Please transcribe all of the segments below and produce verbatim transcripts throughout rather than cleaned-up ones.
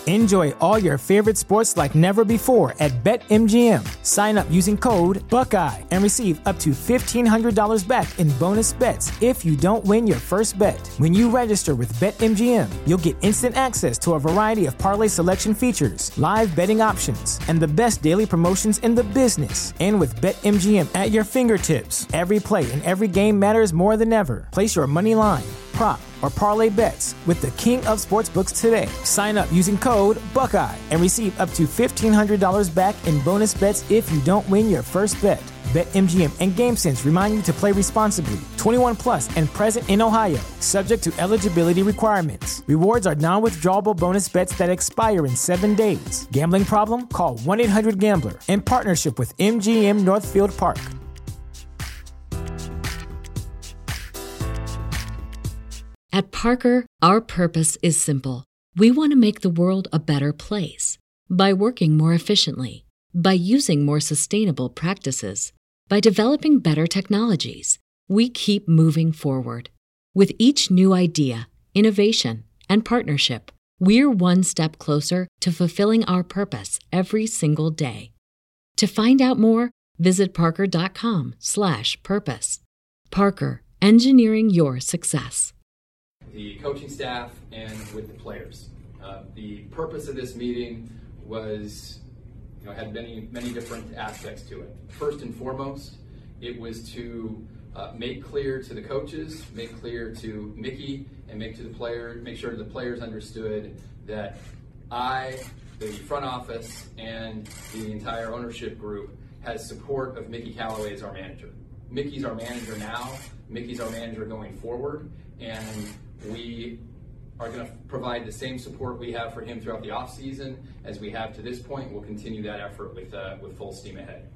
Enjoy all your favorite sports like never before at BetMGM. Sign up using code Buckeye and receive up to fifteen hundred dollars back in bonus bets if you don't win your first bet. When you register with BetMGM, you'll get instant access to a variety of parlay selection features, live betting options, and the best daily promotions in the business. And with BetMGM at your fingertips, every play and every game matters more than ever. Place your money line, prop, or parlay bets with the king of sportsbooks today. Sign up using code Buckeye and receive up to fifteen hundred dollars back in bonus bets if you don't win your first bet. BetMGM and GameSense remind you to play responsibly. twenty-one plus and present in Ohio, subject to eligibility requirements. Rewards are non-withdrawable bonus bets that expire in seven days. Gambling problem? Call one eight hundred gambler in partnership with M G M Northfield Park. At Parker, our purpose is simple. We want to make the world a better place by working more efficiently, by using more sustainable practices, by developing better technologies. We keep moving forward. With each new idea, innovation, and partnership, we're one step closer to fulfilling our purpose every single day. To find out more, visit parker.com slash purpose. Parker, engineering your success. The coaching staff and with the players. Uh, the purpose of this meeting was, you know, had many, many different aspects to it. First and foremost, it was to uh, make clear to the coaches, make clear to Mickey, and make to the player, make sure the players understood that I, the front office, and the entire ownership group has support of Mickey Callaway as our manager. Mickey's our manager now. Mickey's our manager going forward, and we are going to provide the same support we have for him throughout the offseason as we have to this point. We'll continue that effort with uh, with full steam ahead.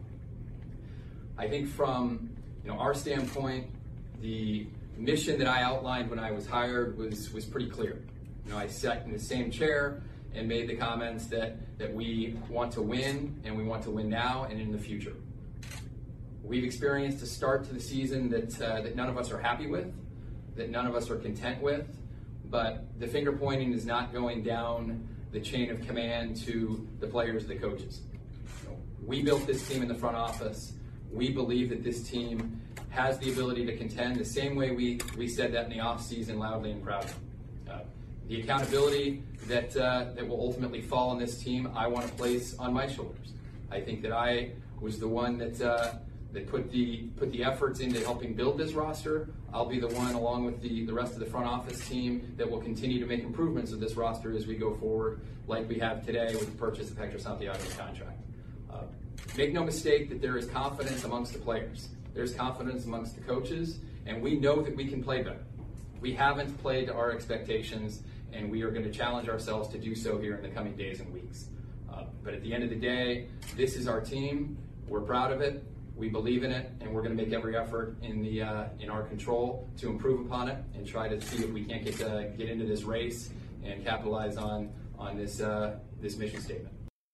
I think from you know our standpoint, the mission that I outlined when I was hired was was pretty clear. You know, I sat in the same chair and made the comments that that we want to win, and we want to win now and in the future. We've experienced a start to the season that uh, that none of us are happy with, that none of us are content with, but the finger pointing is not going down the chain of command to the players, the coaches. We built this team in the front office. We believe that this team has the ability to contend the same way we, we said that in the offseason loudly and proudly. Uh, the accountability that uh, that will ultimately fall on this team, I want to place on my shoulders. I think that I was the one that uh, that put the put the efforts into helping build this roster. I'll be the one, along with the, the rest of the front office team, that will continue to make improvements of this roster as we go forward, like we have today with the purchase of Hector Santiago's contract. Uh, make no mistake that there is confidence amongst the players. There's confidence amongst the coaches, and we know that we can play better. We haven't played to our expectations, and we are going to challenge ourselves to do so here in the coming days and weeks. Uh, but at the end of the day, this is our team. We're proud of it. We believe in it, and we're going to make every effort in the uh, in our control to improve upon it and try to see if we can't get uh, get into this race and capitalize on on this uh, this mission statement.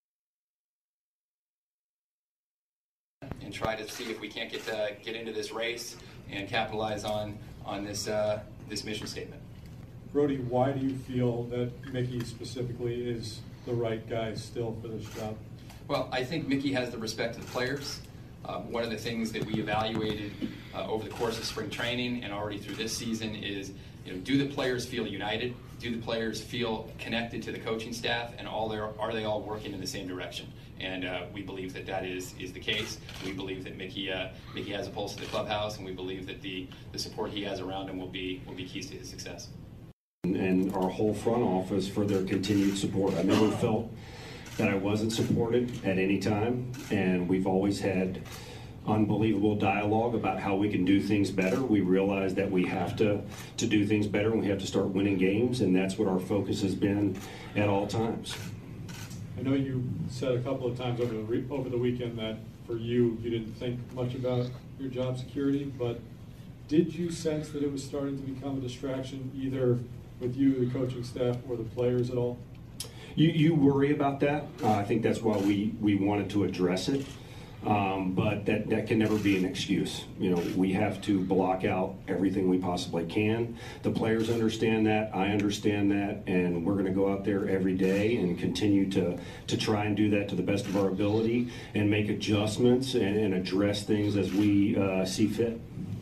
And try to see if we can't get uh, get into this race and capitalize on on this uh, this mission statement. Brody, why do you feel that Mickey specifically is the right guy still for this job? Well, I think Mickey has the respect of the players. Uh, one of the things that we evaluated uh, over the course of spring training and already through this season is, you know, do the players feel united? Do the players feel connected to the coaching staff? And all their, are they all working in the same direction? And uh, we believe that that is is the case. We believe that Mickey uh, Mickey has a pulse of the clubhouse, and we believe that the, the support he has around him will be will be keys to his success. And our whole front office for their continued support. I never felt that I wasn't supported at any time, and we've always had unbelievable dialogue about how we can do things better. We realize that we have to to do things better, and we have to start winning games, and that's what our focus has been at all times. I know you said a couple of times over the re- over the weekend that for you, you didn't think much about your job security, but did you sense that it was starting to become a distraction either with you, the coaching staff, or the players at all? You, you worry about that. Uh, I think that's why we, we wanted to address it. Um, but that, that can never be an excuse. You know, we have to block out everything we possibly can. The players understand that. I understand that. And we're going to go out there every day and continue to, to try and do that to the best of our ability and make adjustments and, and address things as we uh, see fit.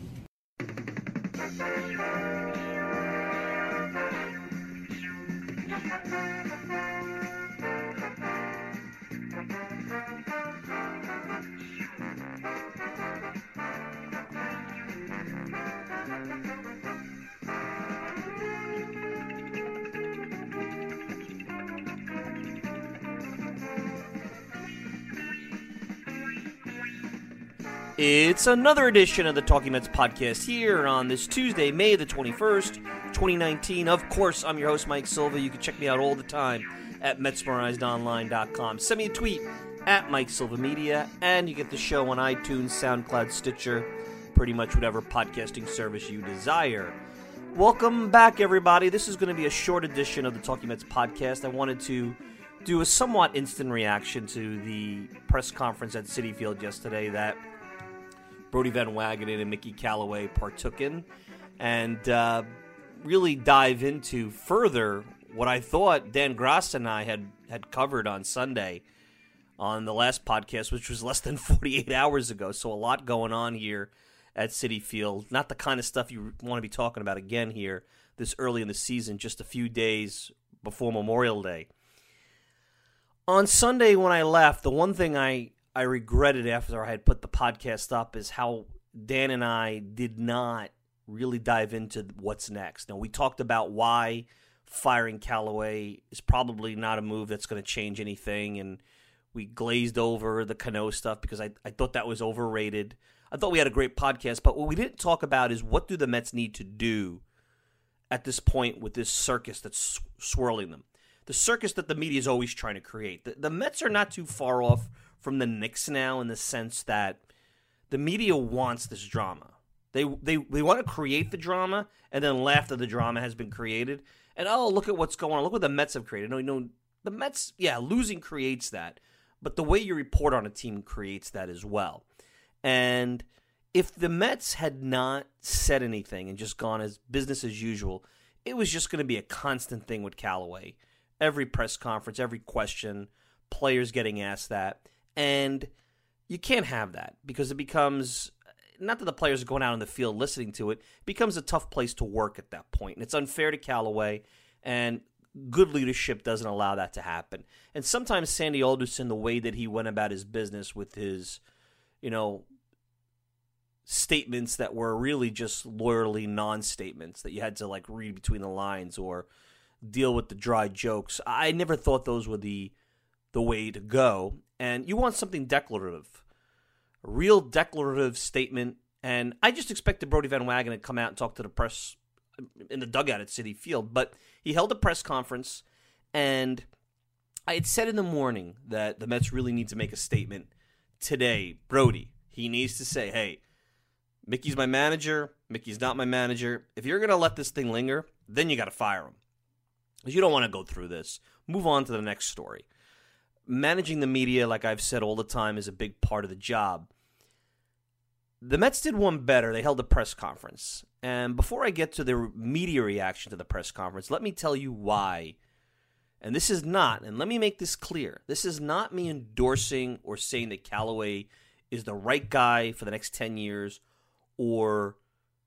It's another edition of the Talking Mets podcast here on this Tuesday, May the twenty-first, twenty nineteen. Of course, I'm your host, Mike Silva. You can check me out all the time at Metsmerized Online dot com. Send me a tweet at Mike Silva Media, and you get the show on iTunes, SoundCloud, Stitcher, pretty much whatever podcasting service you desire. Welcome back, everybody. This is going to be a short edition of the Talking Mets podcast. I wanted to do a somewhat instant reaction to the press conference at Citi Field yesterday that Brodie Van Wagenen and Mickey Callaway partook in, and uh, really dive into further what I thought Dan Graca and I had, had covered on Sunday on the last podcast, which was less than forty-eight hours ago. So a lot going on here at Citi Field. Not the kind of stuff you want to be talking about again here this early in the season, just a few days before Memorial Day. On Sunday when I left, the one thing I I regretted after I had put the podcast up is how Dan and I did not really dive into what's next. Now, we talked about why firing Callaway is probably not a move that's going to change anything, and we glazed over the Cano stuff because I, I thought that was overrated. I thought we had a great podcast, but what we didn't talk about is what do the Mets need to do at this point with this circus that's swirling them. The circus that the media is always trying to create. The, the Mets are not too far off from the Knicks now in the sense that the media wants this drama. They they they want to create the drama and then laugh that the drama has been created. And, oh, look at what's going on. Look what the Mets have created. No, no, the Mets, yeah, losing creates that. But the way you report on a team creates that as well. And if the Mets had not said anything and just gone as business as usual, it was just going to be a constant thing with Callaway. Every press conference, every question, players getting asked that. And you can't have that because it becomes, not that the players are going out in the field listening to it, it becomes a tough place to work at that point. And it's unfair to Callaway, and good leadership doesn't allow that to happen. And sometimes Sandy Alderson, the way that he went about his business with his, you know, statements that were really just lawyerly non-statements that you had to like read between the lines or deal with the dry jokes. I never thought those were the the way to go. And you want something declarative, a real declarative statement. And I just expected Brodie Van Wagenen to come out and talk to the press in the dugout at Citi Field. But he held a press conference, and I had said in the morning that the Mets really need to make a statement today. Brodie, he needs to say, hey, Mickey's my manager. Mickey's not my manager. If you're going to let this thing linger, then you got to fire him. Because you don't want to go through this. Move on to the next story. Managing the media, like I've said all the time, is a big part of the job. The Mets did one better. They held a press conference. And before I get to the media reaction to the press conference, let me tell you why. And this is not, and let me make this clear, this is not me endorsing or saying that Callaway is the right guy for the next ten years or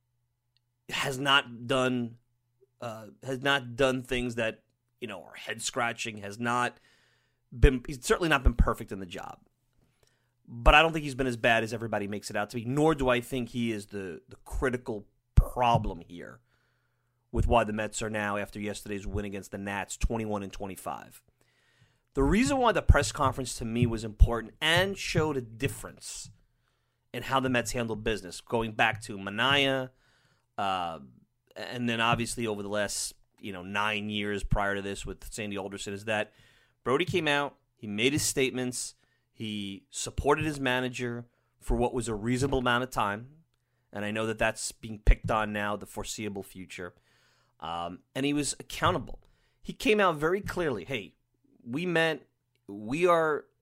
has not done uh, has not done things that, you know, are head-scratching, has not been, he's certainly not been perfect in the job. But I don't think he's been as bad as everybody makes it out to be, nor do I think he is the, the critical problem here with why the Mets are now, after yesterday's win against the Nats, twenty-one and twenty-five. The reason why the press conference to me was important and showed a difference in how the Mets handled business, going back to Manaea, uh, and then obviously over the last, you know, nine years prior to this with Sandy Alderson, is that Brodie came out, he made his statements, he supported his manager for what was a reasonable amount of time, and I know that that's being picked on now, the foreseeable future, um, and he was accountable. He came out very clearly, hey, we meant, we are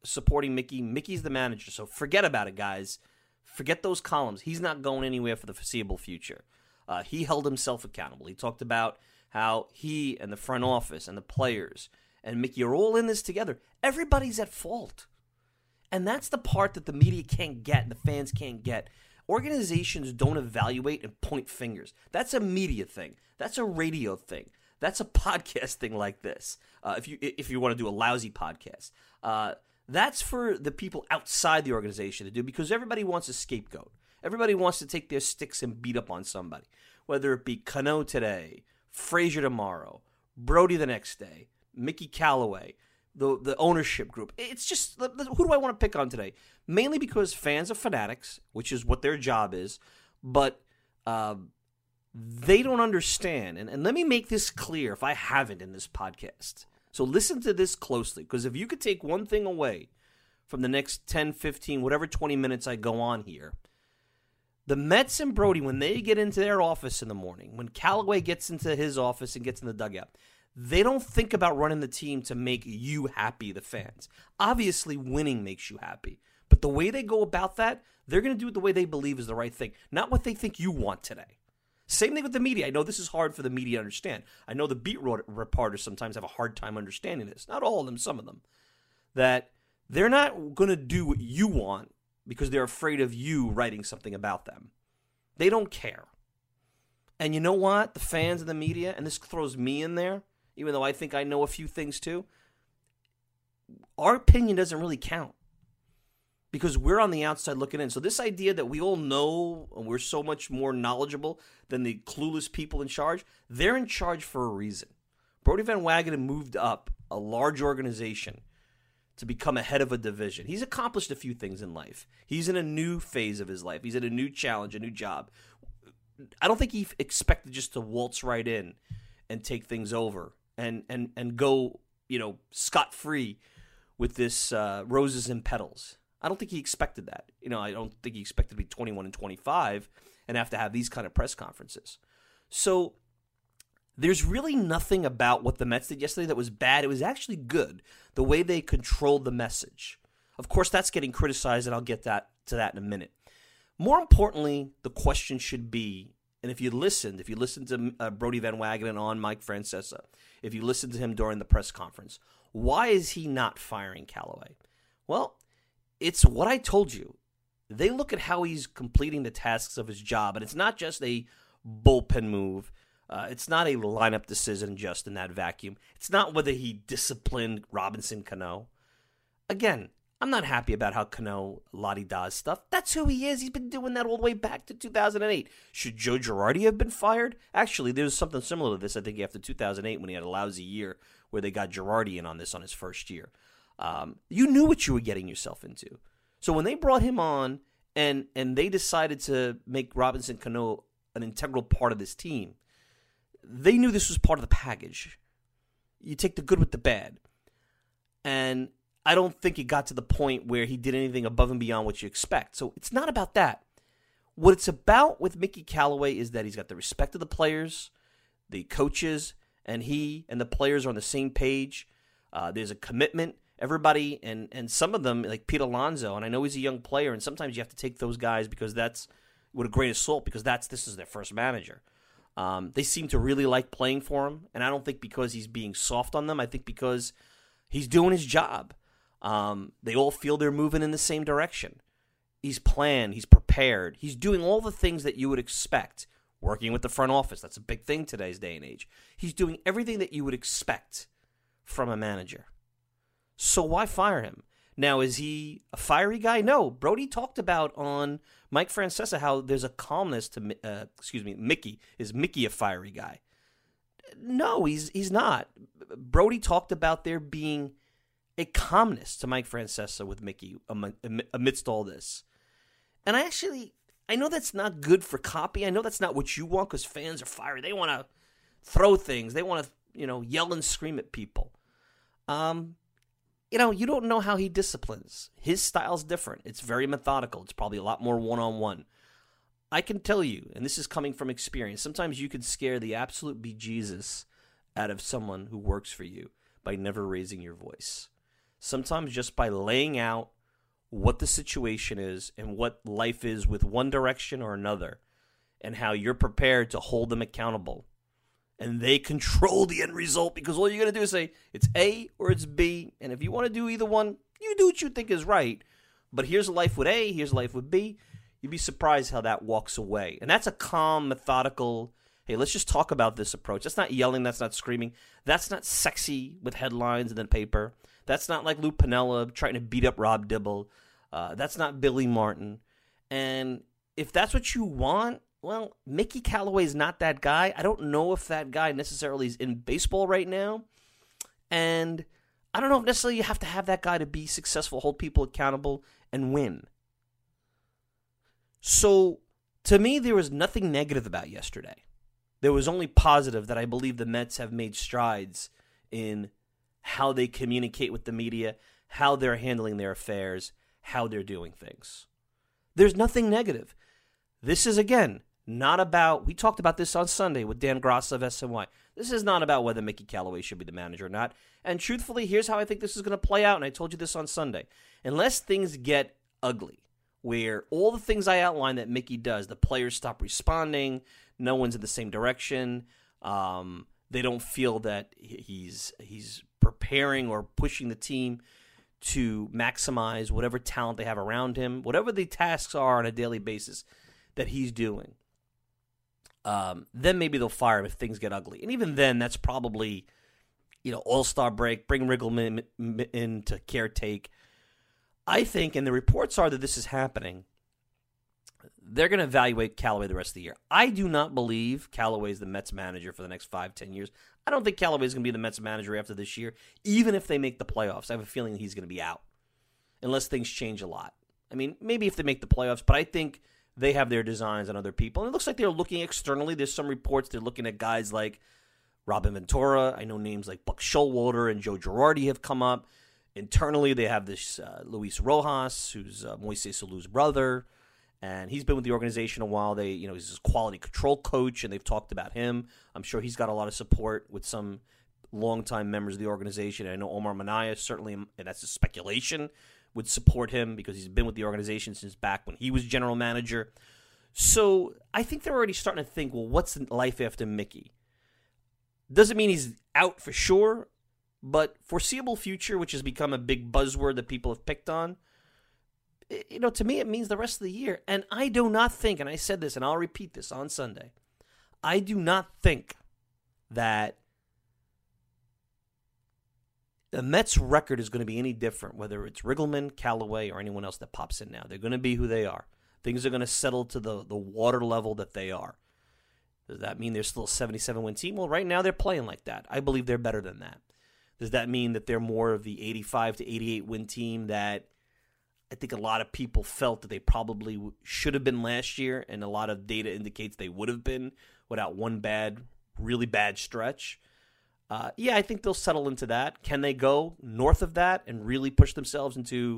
supporting Mickey. Mickey's the manager, so forget about it, guys. Forget those columns. He's not going anywhere for the foreseeable future. Uh, he held himself accountable. He talked about how he and the front office and the players and Mickey are all in this together. Everybody's at fault. And that's the part that the media can't get and the fans can't get. Organizations don't evaluate and point fingers. That's a media thing. That's a radio thing. That's a podcast thing like this. Uh, if you if you want to do a lousy podcast. Uh, that's for the people outside the organization to do because everybody wants a scapegoat. Everybody wants to take their sticks and beat up on somebody. Whether it be Cano today, Frazier tomorrow, Brody the next day, Mickey Callaway, the the ownership group. It's just, who do I want to pick on today? Mainly because fans are fanatics, which is what their job is, but uh, they don't understand. And, and let me make this clear if I haven't in this podcast. So listen to this closely, because if you could take one thing away from the next ten, fifteen, whatever twenty minutes I go on here, the Mets and Brody, when they get into their office in the morning, when Callaway gets into his office and gets in the dugout, they don't think about running the team to make you happy, the fans. Obviously, winning makes you happy. But the way they go about that, they're going to do it the way they believe is the right thing, not what they think you want today. Same thing with the media. I know this is hard for the media to understand. I know the beat reporters sometimes have a hard time understanding this. Not all of them, some of them. That they're not going to do what you want because they're afraid of you writing something about them. They don't care. And you know what? The fans and the media, and this throws me in there, even though I think I know a few things too, our opinion doesn't really count because we're on the outside looking in. So this idea that we all know and we're so much more knowledgeable than the clueless people in charge, they're in charge for a reason. Brodie Van Wagenen moved up a large organization to become a head of a division. He's accomplished a few things in life. He's in a new phase of his life. He's in a new challenge, a new job. I don't think he expected just to waltz right in and take things over and and and go, you know, scot-free with this uh, roses and petals. I don't think he expected that. You know, I don't think he expected to be twenty-one and twenty-five and have to have these kind of press conferences. So there's really nothing about what the Mets did yesterday that was bad. It was actually good, the way they controlled the message. Of course, that's getting criticized, and I'll get that to that in a minute. More importantly, the question should be, and if you listened, if you listened to uh, Brodie Van Wagenen on Mike Francesa, if you listened to him during the press conference, why is he not firing Callaway? Well, it's what I told you. They look at how he's completing the tasks of his job, and it's not just a bullpen move. Uh, it's not a lineup decision just in that vacuum. It's not whether he disciplined Robinson Cano. Again, I'm not happy about how Cano la-di-da stuff. That's who he is. He's been doing that all the way back to two thousand eight. Should Joe Girardi have been fired? Actually, there was something similar to this, I think, after two thousand eight when he had a lousy year where they got Girardi in on this on his first year. Um, you knew what you were getting yourself into. So when they brought him on and and they decided to make Robinson Cano an integral part of this team, they knew this was part of the package. You take the good with the bad. And I don't think it got to the point where he did anything above and beyond what you expect. So it's not about that. What it's about with Mickey Callaway is that he's got the respect of the players, the coaches, and he and the players are on the same page. Uh, there's a commitment. Everybody, and, and some of them, like Pete Alonso, and I know he's a young player, and sometimes you have to take those guys because that's with a grain of salt because that's this is their first manager. Um, they seem to really like playing for him, and I don't think because he's being soft on them. I think because he's doing his job. Um, they all feel they're moving in the same direction. He's planned. He's prepared. He's doing all the things that you would expect. Working with the front office. That's a big thing today's day and age. He's doing everything that you would expect from a manager. So why fire him? Now, is he a fiery guy? No. Brody talked about on Mike Francesa how there's a calmness to, uh, excuse me, Mickey. Is Mickey a fiery guy? No, he's he's not. Brody talked about there being a calmness to Mike Francesa with Mickey amidst all this. And I actually, I know that's not good for copy. I know that's not what you want because fans are fiery. They want to throw things. They want to, you know, yell and scream at people. Um... You know, you don't know how he disciplines. His style's different. It's very methodical. It's probably a lot more one-on-one. I can tell you, and this is coming from experience, sometimes you can scare the absolute bejesus out of someone who works for you by never raising your voice. sometimes just by laying out what the situation is and what life is with one direction or another, and how you're prepared to hold them accountable. And they control the end result, because all you're going to do is say, it's A or it's B. And if you want to do either one, you do what you think is right. But here's life with A, here's life with B. You'd be surprised how that walks away. And that's a calm, methodical, hey, let's just talk about this approach. That's not yelling, that's not screaming. That's not sexy with headlines in the paper. That's not like Lou Piniella trying to beat up Rob Dibble. Uh, that's not Billy Martin. And if that's what you want, well, Mickey Callaway's not that guy. I don't know if that guy necessarily is in baseball right now. And I don't know if necessarily you have to have that guy to be successful, hold people accountable, and win. So, to me, there was nothing negative about yesterday. There was only positive, that I believe the Mets have made strides in how they communicate with the media, how they're handling their affairs, how they're doing things. There's nothing negative. This is, again, not about, we talked about this on Sunday with Dan Gross of S N Y. This is not about whether Mickey Callaway should be the manager or not. And truthfully, here's how I think this is going to play out, and I told you this on Sunday. Unless things get ugly, where all the things I outlined that Mickey does, the players stop responding, no one's in the same direction, um, they don't feel that he's he's preparing or pushing the team to maximize whatever talent they have around him, whatever the tasks are on a daily basis that he's doing. Um, then maybe they'll fire him if things get ugly. And even then, that's probably, you know, all-star break, bring Riggleman in to caretake. I think, and the reports are that this is happening, they're going to evaluate Callaway the rest of the year. I do not believe Callaway is the Mets manager for the next five, ten years. I don't think Callaway is going to be the Mets manager after this year, even if they make the playoffs. I have a feeling he's going to be out, unless things change a lot. I mean, maybe if they make the playoffs, but I think they have their designs on other people. And it looks like they're looking externally. There's some reports they're looking at guys like Robin Ventura. I know names like Buck Showalter and Joe Girardi have come up. Internally, they have this uh, Luis Rojas, who's uh, Moises Alou's brother, and he's been with the organization a while. They, you know, he's a quality control coach, and they've talked about him. I'm sure he's got a lot of support with some longtime members of the organization. I know Omar Minaya, certainly, and that's a speculation, would support him because he's been with the organization since back when he was general manager. So I think they're already starting to think, well, what's life after Mickey? Doesn't mean he's out for sure, but foreseeable future, which has become a big buzzword that people have picked on, you know, to me it means the rest of the year. And I do not think, and I said this, and I'll repeat this on Sunday, I do not think that the Mets' record is going to be any different, whether it's Riggleman, Callaway, or anyone else that pops in now. They're going to be who they are. Things are going to settle to the, the water level that they are. Does that mean they're still a seventy-seven win team? Well, right now they're playing like that. I believe they're better than that. Does that mean that they're more of the eighty-five to eighty-eight win team that I think a lot of people felt that they probably should have been last year, and a lot of data indicates they would have been without one bad, really bad stretch? Uh, yeah, I think they'll settle into that. Can they go north of that and really push themselves into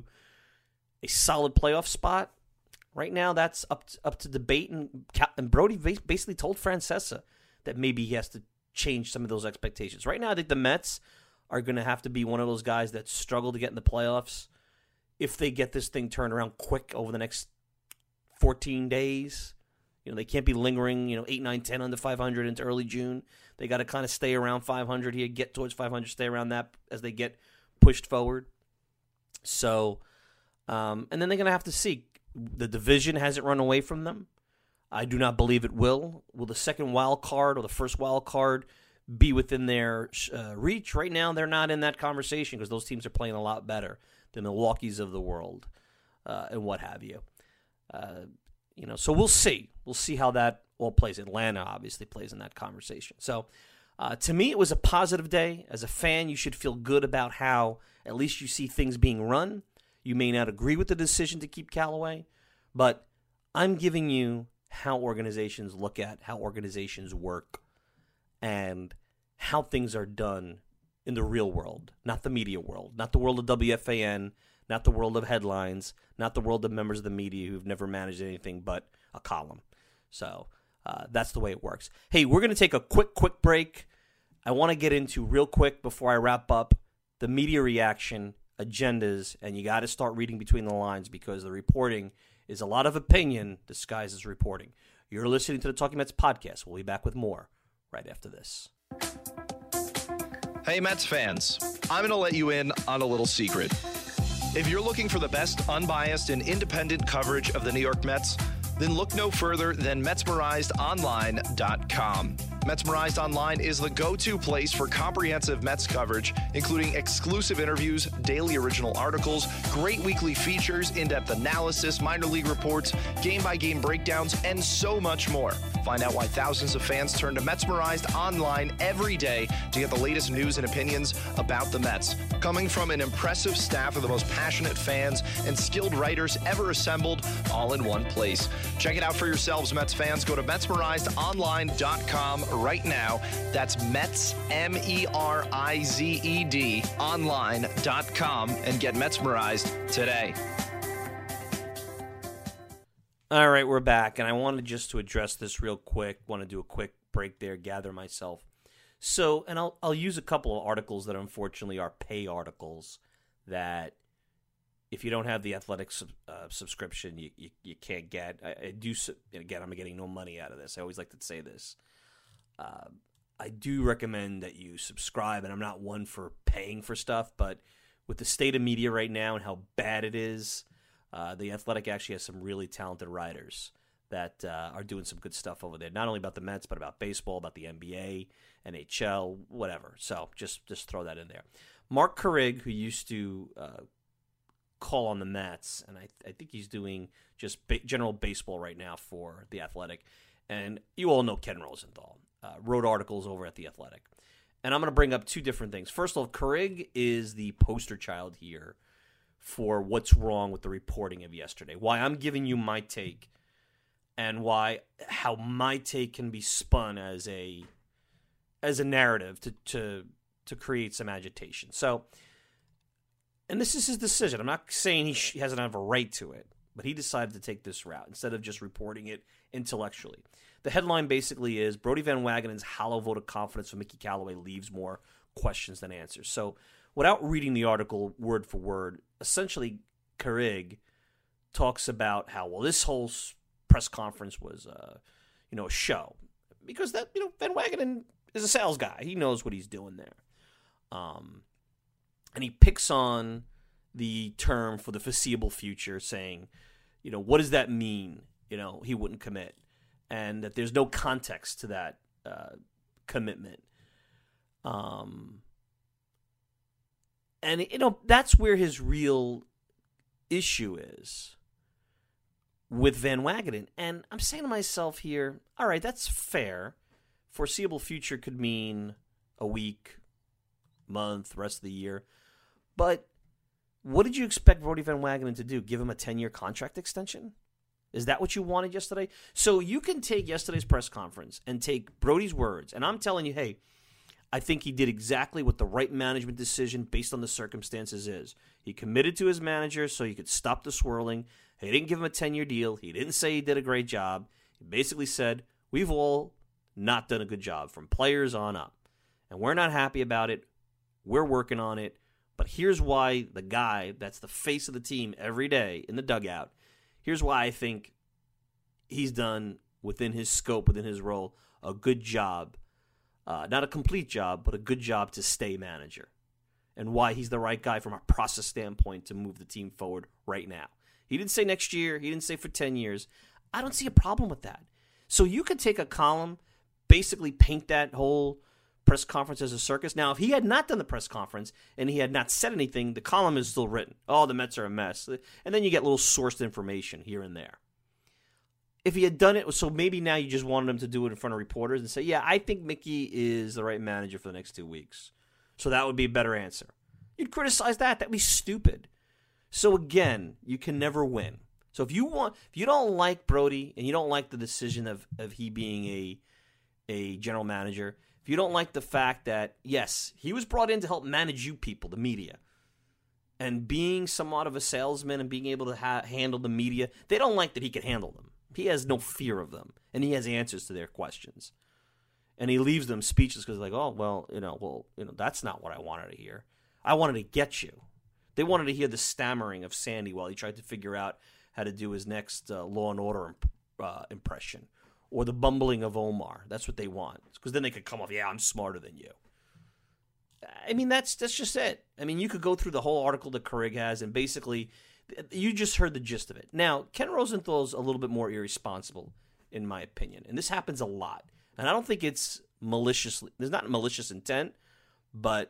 a solid playoff spot? Right now, that's up to, up to debate, and, and Brody basically told Francesa that maybe he has to change some of those expectations. Right now, I think the Mets are going to have to be one of those guys that struggle to get in the playoffs if they get this thing turned around quick over the next fourteen days. You know, they can't be lingering, you know, eight, nine, ten under five hundred into early June. They got to kind of stay around five hundred here, get towards five hundred, stay around that as they get pushed forward. So, um, and then they're going to have to see. The division hasn't run away from them. I do not believe it will. Will the second wild card or the first wild card be within their uh, reach? Right now, they're not in that conversation because those teams are playing a lot better. The Milwaukee's of the world uh, and what have you. Uh, you know, so we'll see. We'll see how that all plays. Atlanta obviously plays in that conversation. So uh, to me, it was a positive day. As a fan, you should feel good about how at least you see things being run. You may not agree with the decision to keep Callaway, but I'm giving you how organizations look at, how organizations work, and how things are done in the real world, not the media world, not the world of W F A N, not the world of headlines, not the world of members of the media who've never managed anything but a column. So uh, that's the way it works. Hey, we're going to take a quick, quick break. I want to get into real quick before I wrap up the media reaction agendas, and you got to start reading between the lines because the reporting is a lot of opinion disguised as reporting. You're listening to the Talking Mets podcast. We'll be back with more right after this. Hey, Mets fans, I'm going to let you in on a little secret. If you're looking for the best unbiased and independent coverage of the New York Mets, then look no further than Metsmerized Online dot com. Metsmerized Online is the go-to place for comprehensive Mets coverage, including exclusive interviews, daily original articles, great weekly features, in-depth analysis, minor league reports, game-by-game breakdowns, and so much more. Find out why thousands of fans turn to Metsmerized Online every day to get the latest news and opinions about the Mets. Coming from an impressive staff of the most passionate fans and skilled writers ever assembled, all in one place. Check it out for yourselves, Mets fans. Go to Metsmerized Online dot com right now. That's Mets, M E R I Z E D, online dot com, and get Metsmerized today. All right, we're back, and I wanted just to address this real quick. Want to do a quick break there, gather myself. So, and I'll I'll use a couple of articles that unfortunately are pay articles that if you don't have the Athletic sub, uh, subscription, you, you you can't get. I, I do, again, I'm getting no money out of this. I always like to say this. Uh, I do recommend that you subscribe, and I'm not one for paying for stuff, but with the state of media right now and how bad it is, uh, the Athletic actually has some really talented writers that uh, are doing some good stuff over there, not only about the Mets, but about baseball, about the N B A, N H L, whatever. So just, just throw that in there. Mark Carrig, who used to uh, call on the Mets, and I, I think he's doing just ba- general baseball right now for the Athletic, and you all know Ken Rosenthal. Uh, wrote articles over at The Athletic. And I'm going to bring up two different things. First of all, Carrig is the poster child here for what's wrong with the reporting of yesterday. Why I'm giving you my take and why how my take can be spun as a as a narrative to to to create some agitation. So, and this is his decision. I'm not saying he, sh- he doesn't have a right to it, but he decided to take this route instead of just reporting it intellectually. The headline basically is Brodie Van Wagenen's hollow vote of confidence for Mickey Callaway leaves more questions than answers. So without reading the article word for word, essentially Carrig talks about how, well, this whole press conference was uh, you know, a show. Because that, you know, Van Wagenen is a sales guy. He knows what he's doing there. Um, and he picks on the term for the foreseeable future, saying, you know, what does that mean? You know, he wouldn't commit. And that there's no context to that uh, commitment. Um, and, you know, that's where his real issue is with Van Wagenen. And I'm saying to myself here, all right, that's fair. Foreseeable future could mean a week, month, rest of the year. But what did you expect Brodie Van Wagenen to do? Give him a ten-year contract extension? Is that what you wanted yesterday? So you can take yesterday's press conference and take Brodie's words, and I'm telling you, hey, I think he did exactly what the right management decision based on the circumstances is. He committed to his manager so he could stop the swirling. He didn't give him a ten-year deal. He didn't say he did a great job. He basically said, we've all not done a good job from players on up, and we're not happy about it. We're working on it, but here's why the guy that's the face of the team every day in the dugout, here's why I think he's done, within his scope, within his role, a good job. Uh, not a complete job, but a good job to stay manager. And why he's the right guy from a process standpoint to move the team forward right now. He didn't say next year. He didn't say for ten years. I don't see a problem with that. So you could take a column, basically paint that whole press conference as a circus. Now, if he had not done the press conference and he had not said anything, the column is still written. Oh, the Mets are a mess. And then you get little sourced information here and there. If he had done it, so maybe now you just wanted him to do it in front of reporters and say, yeah, I think Mickey is the right manager for the next two weeks. So that would be a better answer. You'd criticize that. That'd be stupid. So again, you can never win. So if you want, if you don't like Brodie and you don't like the decision of, of he being a, a general manager, if you don't like the fact that, yes, he was brought in to help manage you people, the media, and being somewhat of a salesman and being able to ha- handle the media, they don't like that he can handle them. He has no fear of them, and he has answers to their questions. And he leaves them speechless because like, oh, well, you know, well, you know, that's not what I wanted to hear. I wanted to get you. They wanted to hear the stammering of Sandy while he tried to figure out how to do his next uh, Law and Order imp- uh, impression, or the bumbling of Omar. That's what they want, because then they could come off, yeah, I'm smarter than you. I mean, that's that's just it. I mean, you could go through the whole article that Carrig has, and basically, you just heard the gist of it. Now, Ken Rosenthal's a little bit more irresponsible, in my opinion, and this happens a lot. And I don't think it's maliciously, there's not malicious intent, but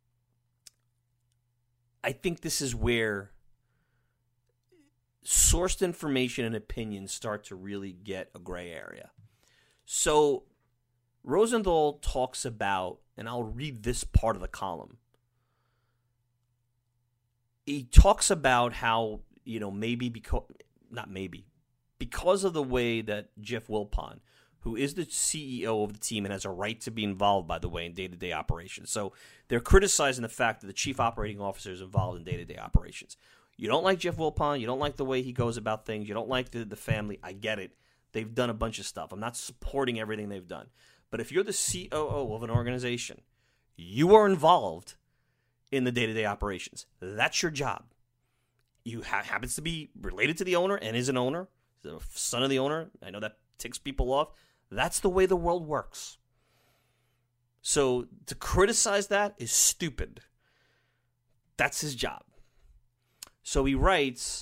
I think this is where sourced information and opinions start to really get a gray area. So Rosenthal talks about, and I'll read this part of the column. He talks about how, you know, maybe because, not maybe, because of the way that Jeff Wilpon, who is the C E O of the team and has a right to be involved, by the way, in day-to-day operations. So they're criticizing the fact that the chief operating officer is involved in day-to-day operations. You don't like Jeff Wilpon. You don't like the way he goes about things. You don't like the, the family. I get it. They've done a bunch of stuff. I'm not supporting everything they've done. But if you're the C O O of an organization, you are involved in the day-to-day operations. That's your job. You ha- happens to be related to the owner and is an owner, the son of the owner. I know that ticks people off. That's the way the world works. So to criticize that is stupid. That's his job. So he writes,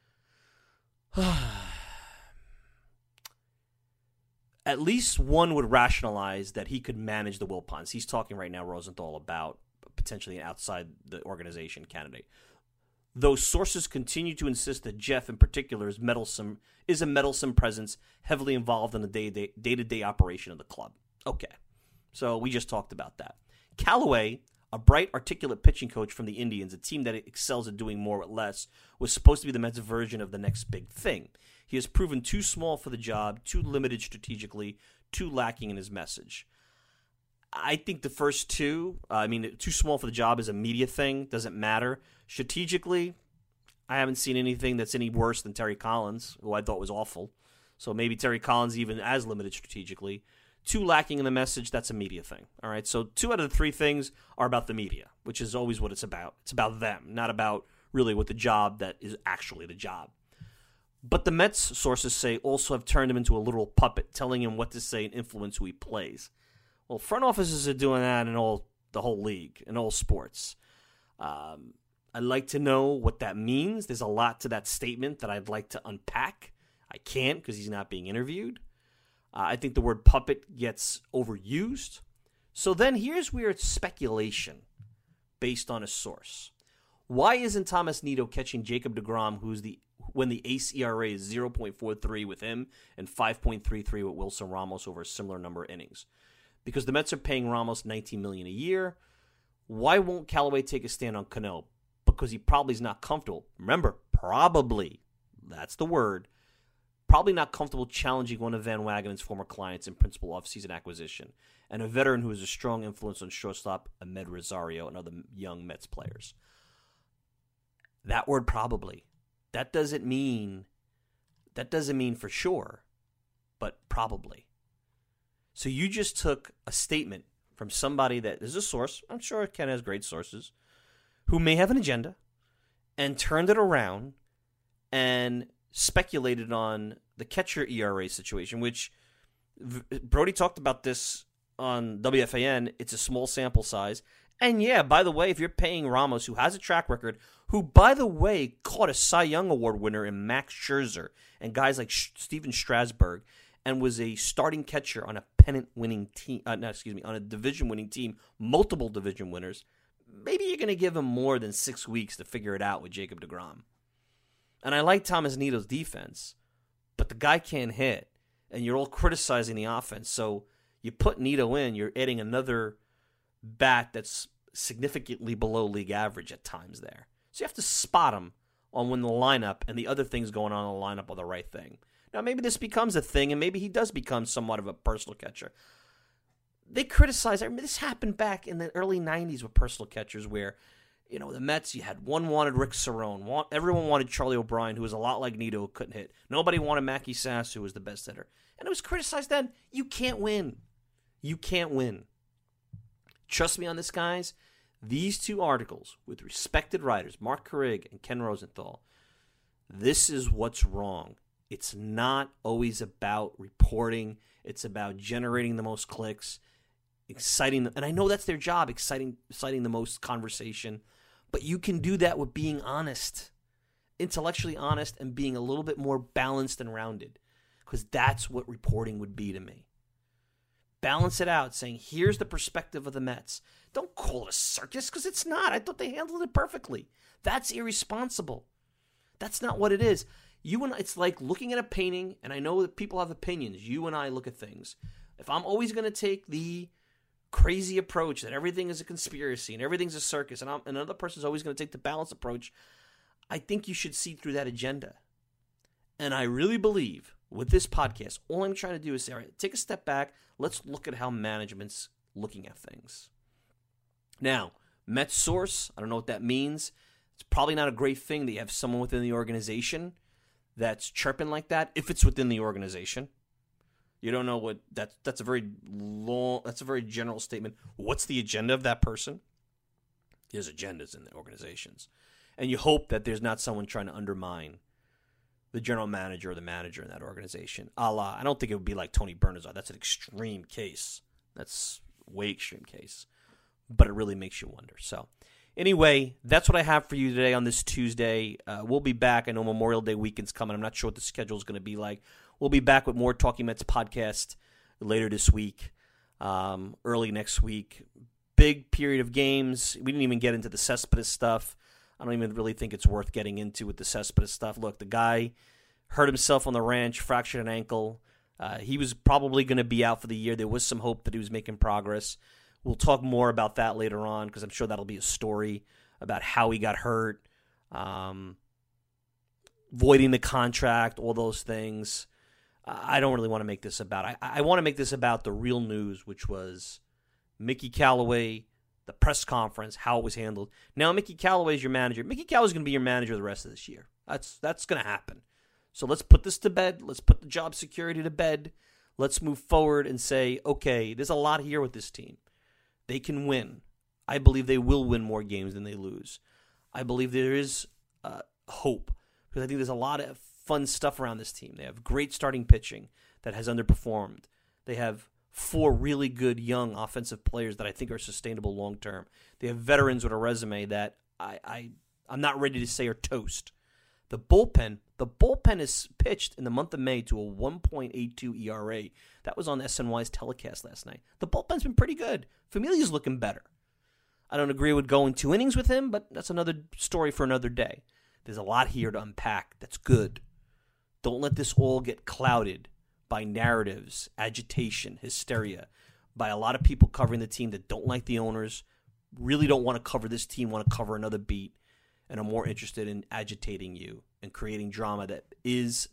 at least one would rationalize that he could manage the Wilpons. He's talking right now, Rosenthal, about potentially an outside the organization candidate. Though sources continue to insist that Jeff in particular is meddlesome, is a meddlesome presence heavily involved in the day-to-day, day-to-day operation of the club. Okay, so we just talked about that. Callaway, a bright, articulate pitching coach from the Indians, a team that excels at doing more with less, was supposed to be the Mets' version of the next big thing. He has proven too small for the job, too limited strategically, too lacking in his message. I think the first two, uh, I mean, too small for the job is a media thing, doesn't matter. Strategically, I haven't seen anything that's any worse than Terry Collins, who I thought was awful. So maybe Terry Collins even as limited strategically. Too lacking in the message, that's a media thing. All right, so two out of the three things are about the media, which is always what it's about. It's about them, not about really what the job that is actually the job. But the Mets, sources say, also have turned him into a literal puppet, telling him what to say and influence who he plays. Well, front offices are doing that in all the whole league, in all sports. Um, I'd like to know what that means. There's a lot to that statement that I'd like to unpack. I can't because he's not being interviewed. Uh, I think the word puppet gets overused. So then here's where it's speculation based on a source. Why isn't Thomas Nido catching Jacob deGrom, who's the when the ace E R A is zero point four three with him and five point three three with Wilson Ramos over a similar number of innings? Because the Mets are paying Ramos nineteen million dollars a year. Why won't Callaway take a stand on Cano? Because he probably is not comfortable. Remember, probably, that's the word, probably not comfortable challenging one of Van Wagenen's former clients in principal offseason acquisition, and a veteran who is a strong influence on shortstop Ahmed Rosario and other young Mets players. That word probably. That doesn't mean, that doesn't mean for sure, but probably. So you just took a statement from somebody that is a source, I'm sure Ken has great sources, who may have an agenda, and turned it around and speculated on the catcher E R A situation, which Brody talked about this on W F A N. It's a small sample size. And yeah, by the way, if you're paying Ramos, who has a track record, who, by the way, caught a Cy Young Award winner in Max Scherzer and guys like Steven Strasburg, and was a starting catcher on a pennant-winning team, uh, no, excuse me, on a division-winning team, multiple division winners, maybe you're going to give him more than six weeks to figure it out with Jacob deGrom. And I like Thomas Nido's defense, but the guy can't hit, and you're all criticizing the offense. So you put Nido in, you're adding another bat that's significantly below league average at times there. So you have to spot him on when the lineup and the other things going on in the lineup are the right thing. Now, maybe this becomes a thing, and maybe he does become somewhat of a personal catcher. They criticize, I mean, this happened back in the early nineties with personal catchers where, you know, the Mets, you had one wanted Rick Cerrone. Everyone wanted Charlie O'Brien, who was a lot like Nido, who couldn't hit. Nobody wanted Mackey Sass, who was the best hitter. And it was criticized then. You can't win. You can't win. Trust me on this, guys. These two articles with respected writers, Mark Carrig and Ken Rosenthal, this is what's wrong. It's not always about reporting. It's about generating the most clicks, exciting, and I know that's their job, exciting, exciting the most conversation, but you can do that with being honest, intellectually honest, and being a little bit more balanced and rounded, because that's what reporting would be to me. Balance it out, saying, here's the perspective of the Mets. Don't call it a circus, because it's not. I thought they handled it perfectly. That's irresponsible. That's not what it is. You and it's like looking at a painting, and I know that people have opinions. You and I look at things. If I'm always going to take the crazy approach that everything is a conspiracy and everything's a circus, and I'm, another person's always going to take the balanced approach, I think you should see through that agenda. And I really believe with this podcast, all I'm trying to do is say, all right, take a step back. Let's look at how management's looking at things. Now, Mets source, I don't know what that means. It's probably not a great thing that you have someone within the organization that's chirping like that, if it's within the organization. You don't know what, that's, that's a very long, that's a very general statement. What's the agenda of that person? There's agendas in the organizations. And you hope that there's not someone trying to undermine the general manager or the manager in that organization. A la, I don't think it would be like Tony Bernazar. That's an extreme case. That's a way extreme case. But it really makes you wonder. So, anyway, that's what I have for you today on this Tuesday. Uh, we'll be back. I know Memorial Day weekend's coming. I'm not sure what the schedule is going to be like. We'll be back with more Talking Mets podcast later this week, um, early next week. Big period of games. We didn't even get into the Cespedes stuff. I don't even really think it's worth getting into with the Cespedes stuff. Look, the guy hurt himself on the ranch, fractured an ankle. Uh, he was probably going to be out for the year. There was some hope that he was making progress. We'll talk more about that later on because I'm sure that'll be a story about how he got hurt, um, voiding the contract, all those things. Uh, I don't really want to make this about. I, I want to make this about the real news, which was Mickey Callaway, the press conference, how it was handled. Now Mickey Callaway is your manager. Mickey Callaway is going to be your manager the rest of this year. That's that's going to happen. So let's put this to bed. Let's put the job security to bed. Let's move forward and say, okay, there's a lot here with this team. They can win. I believe they will win more games than they lose. I believe there is uh, hope because I think there's a lot of fun stuff around this team. They have great starting pitching that has underperformed. They have four really good young offensive players that I think are sustainable long term. They have veterans with a resume that I, I I'm not ready to say are toast. The bullpen, the bullpen is pitched in the month of May to a one point eight two E R A. That was on S N Y's telecast last night. The bullpen's been pretty good. Familia's looking better. I don't agree with going two innings with him, but that's another story for another day. There's a lot here to unpack that's good. Don't let this all get clouded by narratives, agitation, hysteria, by a lot of people covering the team that don't like the owners, really don't want to cover this team, want to cover another beat, and are more interested in agitating you and creating drama that is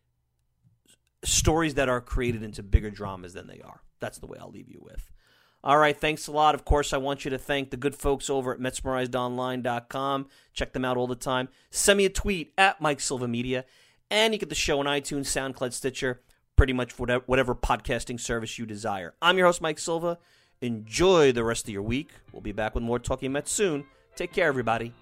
stories that are created into bigger dramas than they are. That's the way I'll leave you with. All right, thanks a lot. Of course, I want you to thank the good folks over at Metsmerized Online dot com. Check them out all the time. Send me a tweet at Mike Silva Media, and you get the show on iTunes, SoundCloud, Stitcher, pretty much whatever, whatever podcasting service you desire. I'm your host, Mike Silva. Enjoy the rest of your week. We'll be back with more Talking Mets soon. Take care, everybody.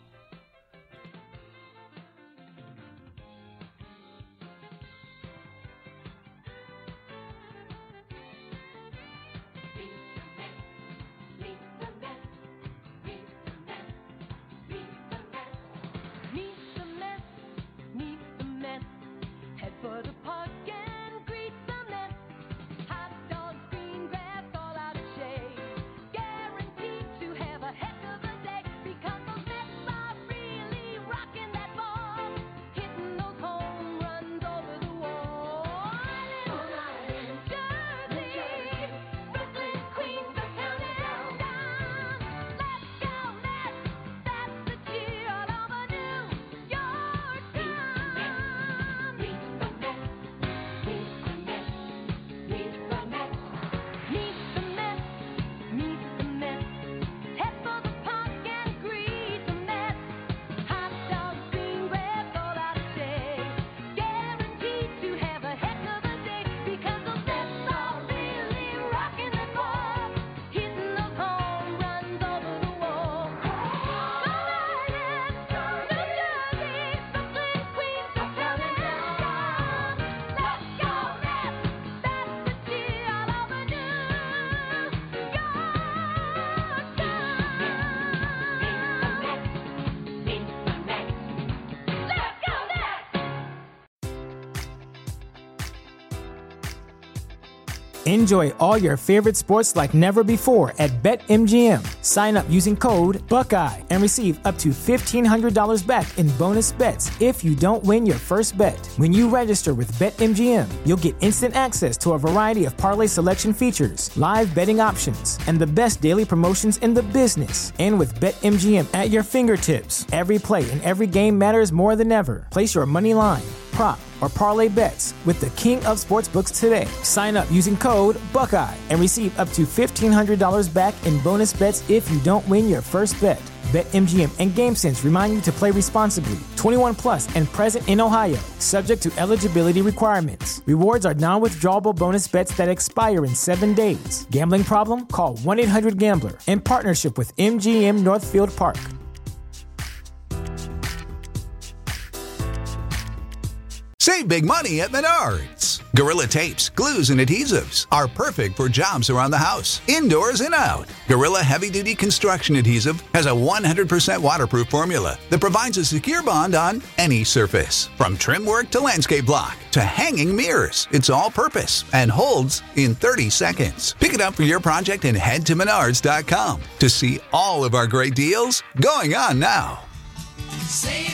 Guaranteed to have a heck of a day because those Mets Enjoy all your favorite sports like never before at BetMGM. Sign up using code Buckeye and receive up to fifteen hundred dollars back in bonus bets if you don't win your first bet. When you register with BetMGM, you'll get instant access to a variety of parlay selection features, live betting options, and the best daily promotions in the business. And with BetMGM at your fingertips, every play and every game matters more than ever. Place your money line, prop, or parlay bets with the king of sportsbooks today. Sign up using code Buckeye and receive up to fifteen hundred dollars back in bonus bets if you don't win your first bet. BetMGM and GameSense remind you to play responsibly. twenty-one plus and present in Ohio, subject to eligibility requirements. Rewards are non-withdrawable bonus bets that expire in seven days. Gambling problem? Call one eight hundred gambler in partnership with M G M Northfield Park. Save big money at Menards. Gorilla tapes, glues, and adhesives are perfect for jobs around the house, indoors and out. Gorilla Heavy Duty Construction Adhesive has a one hundred percent waterproof formula that provides a secure bond on any surface. From trim work to landscape block to hanging mirrors, it's all purpose and holds in thirty seconds. Pick it up for your project and head to menards dot com to see all of our great deals going on now. Save